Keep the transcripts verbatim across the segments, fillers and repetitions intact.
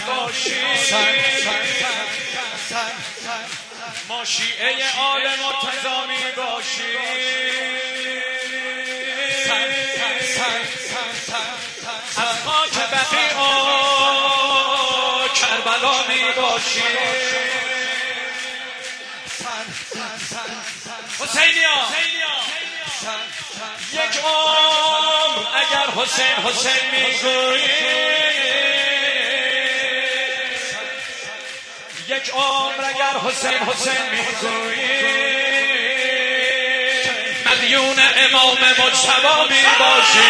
باشیم ما شیعه آل مرتضی می باشیم از خاک بقیع و کربلا می باشیم حسینیا یک عمر اگر حسین حسین میگویی یک عمر اگر حسین حسین میگویی مدیون امام مجتبی میباشی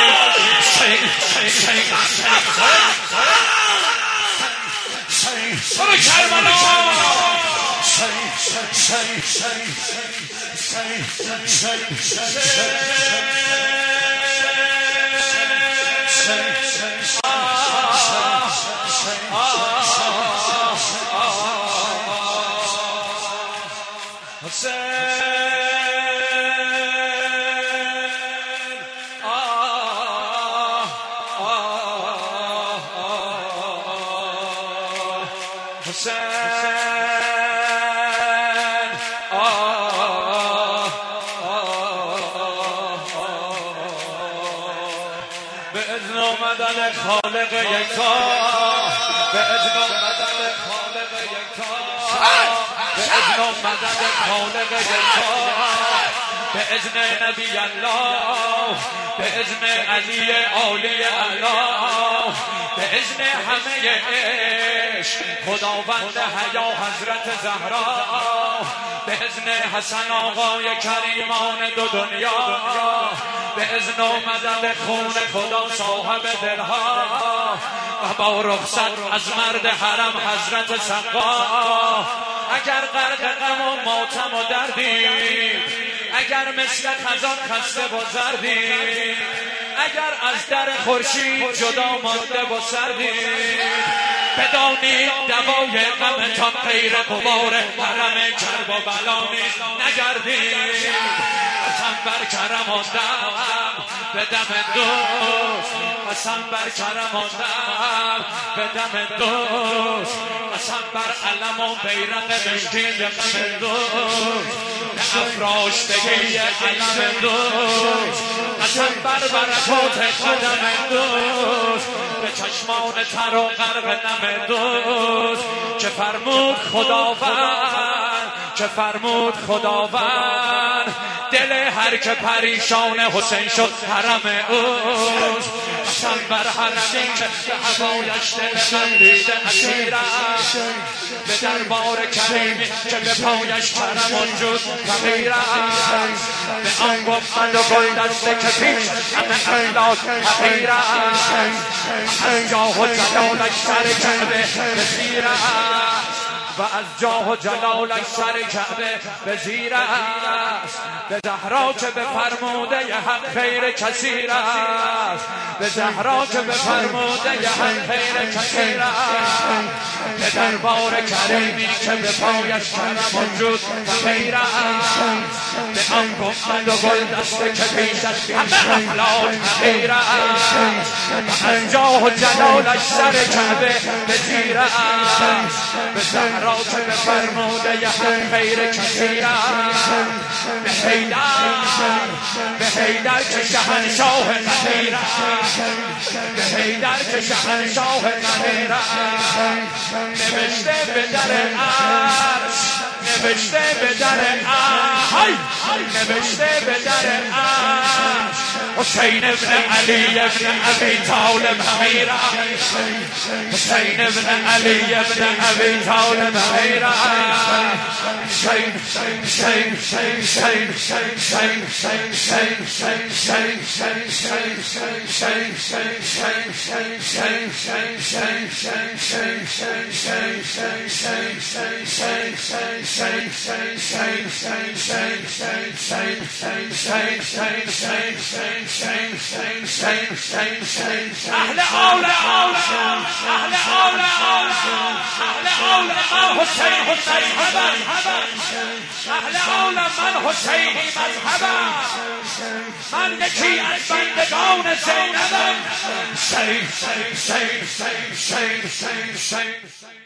برو کربلا بإذن مدد خالق یکتا بإذن مدد خالق یکتا بإذن مدد خالق یکتا بإذن نبی الله بإذن علی عالی الله بإذن همه عشق خداوند حیا حضرت زهرا بإذن حسن آقای کریمان دو دنیا بإذن و مدد خون خدا صاحب دلها و با رخصت از مرد حرم حضرت سقا اگر غرق غم و ماتم و دردی اگر مثل خزان خسته و زردی اگر از در خورشید جدا مانده و سردی بدانید دوای غمتان غیر غبار حرم کرب و بلا نیست نگردید قسم بر کرم و دم به دم دوست قسم بر کرم و دم به دم دوست قسم بر علم و بیرق مشکین غم دوست به افراشتگی علم دوست قسم بر برکات قدم دوست به چشمان تر و غرق نم دوست که فرمود خداوند که فرمود خداوند دل هر که پریشان حسین شد حرم اوست قسم بر حرمی که به هوایش دل من دیده اسیر است به دربار کریمی که به پایش حرم وجود فقیر است به آن گفتند و گل دسته که پیش همه افلاک حقیر است از جاه و جلالش سر کعبه به زیر است و از جاه و جلالش سر کعبه به زیر است به زهرا که به فرموده حق خیر کثیر است به زهرا که به فرموده حق خیر کثیر است به دربار کریمی که به پایش کرم وجود فقیر است به آن گفتند و گل دسته که پیشش همه افلاک حقیر است و از جاه و جلالش سر کعبه به زیر است به زهرا که به فرموده ی حق خیر کثیر است به حیدر به حیدر که شهنشاه قدیر است به حیدر که شهنشاه قدیر است نوشته به در عرش نوشته به در عرش نوشته به در عرش حسین ابن علی ابن ابی طالب امیر حسین ابن علی ابن ابی طالب امیر حسین حسین حسین حسین حسین اهل اول اول اهل اول اهل اول من حسین مذهبا اهل اول من حسینی مذهبا من یکی از بندگان زینبم.